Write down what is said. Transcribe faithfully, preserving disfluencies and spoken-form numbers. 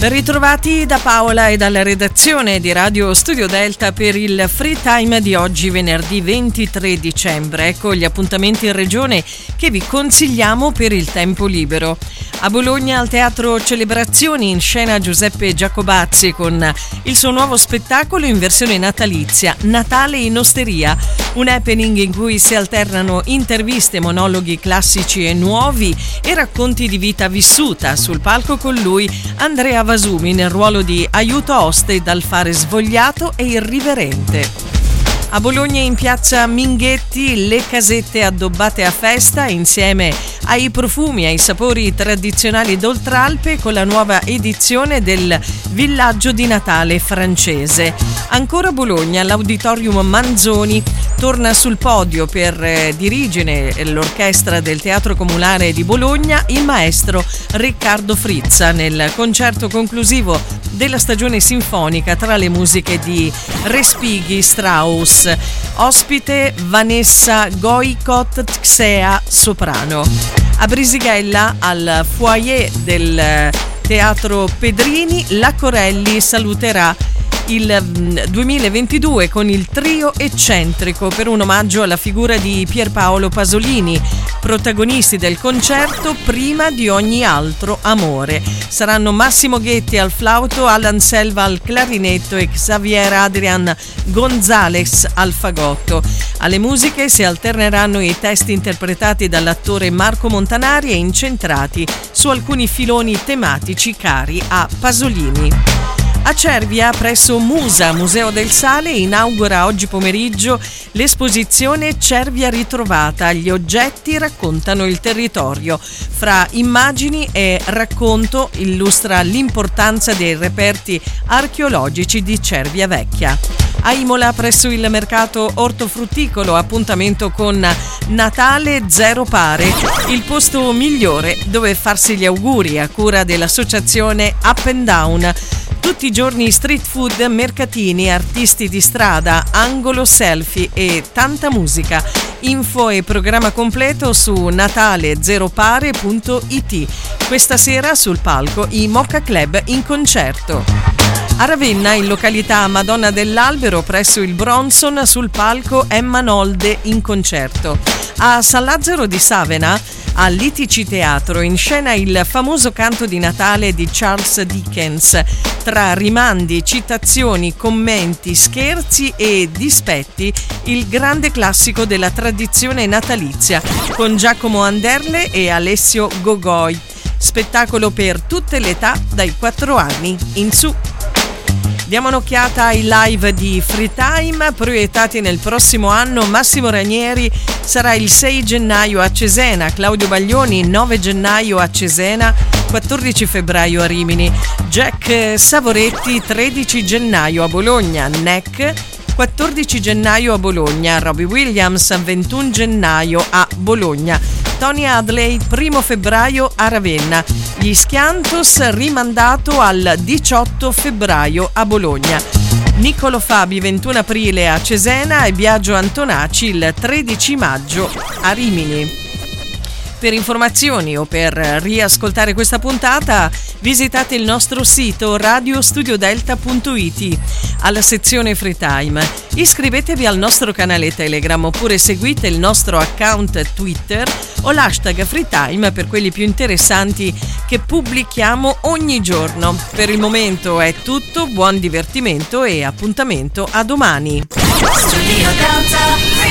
Ben ritrovati da Paola e dalla redazione di Radio Studio Delta per il Free Time di oggi, venerdì ventitré dicembre. Ecco gli appuntamenti in regione che vi consigliamo per il tempo libero. A Bologna, al Teatro Celebrazioni, in scena Giuseppe Giacobazzi con il suo nuovo spettacolo in versione natalizia, Natale in Osteria, un happening in cui si alternano interviste, monologhi classici e nuovi e racconti di vita vissuta. Sul palco con lui Andrea Vasumi nel ruolo di aiuto oste dal fare svogliato e irriverente. A Bologna, in piazza Minghetti, le casette addobbate a festa insieme ai profumi e ai sapori tradizionali d'Oltralpe con la nuova edizione del Villaggio di Natale francese. Ancora a Bologna, l'Auditorium Manzoni torna sul podio per eh, dirigere l'orchestra del Teatro Comunale di Bologna il maestro Riccardo Frizza nel concerto conclusivo della stagione sinfonica tra le musiche di Respighi, Strauss. Ospite Vanessa Goicot, Xea, soprano. A Brisighella, al foyer del Teatro Pedrini, la Corelli saluterà il duemilaventidue con il trio eccentrico per un omaggio alla figura di Pierpaolo Pasolini, protagonisti del concerto Prima di ogni altro amore. Saranno Massimo Ghetti al flauto, Alan Selva al clarinetto e Xavier Adrian Gonzalez al fagotto. Alle musiche si alterneranno i testi interpretati dall'attore Marco Montanari e incentrati su alcuni filoni tematici cari a Pasolini. A Cervia, presso Musa, Museo del Sale, inaugura oggi pomeriggio l'esposizione Cervia ritrovata. Gli oggetti raccontano il territorio. Fra immagini e racconto illustra l'importanza dei reperti archeologici di Cervia Vecchia. A Imola, presso il mercato ortofrutticolo, appuntamento con Natale Zero Pare, il posto migliore dove farsi gli auguri a cura dell'associazione Up and Down. Tutti i giorni street food, mercatini, artisti di strada, angolo selfie e tanta musica. Info e programma completo su natale zero pare punto it. Questa sera sul palco i Mocha Club in concerto. A Ravenna, in località Madonna dell'Albero, presso il Bronson, sul palco Emma Nolde in concerto. A San Lazzaro di Savena, al Litici Teatro, in scena il famoso canto di Natale di Charles Dickens, tra rimandi, citazioni, commenti, scherzi e dispetti, il grande classico della tradizione natalizia, con Giacomo Anderle e Alessio Gogoi. Spettacolo per tutte le età, dai quattro anni in su. Diamo un'occhiata ai live di Free Time proiettati nel prossimo anno. Massimo Ranieri sarà il sei gennaio a Cesena, Claudio Baglioni nove gennaio a Cesena, quattordici febbraio a Rimini, Jack Savoretti tredici gennaio a Bologna, Neck quattordici gennaio a Bologna, Robbie Williams ventuno gennaio a Bologna, Tony Hadley primo febbraio a Ravenna, gli Schiantos rimandato al diciotto febbraio a Bologna, Niccolo Fabi ventuno aprile a Cesena e Biagio Antonacci il tredici maggio a Rimini. Per informazioni o per riascoltare questa puntata visitate il nostro sito radio studio delta punto it. Alla sezione Free Time iscrivetevi al nostro canale Telegram oppure seguite il nostro account Twitter o l'hashtag Free Time per quelli più interessanti che pubblichiamo ogni giorno. Per il momento è tutto, buon divertimento e appuntamento a domani. Studio Delta.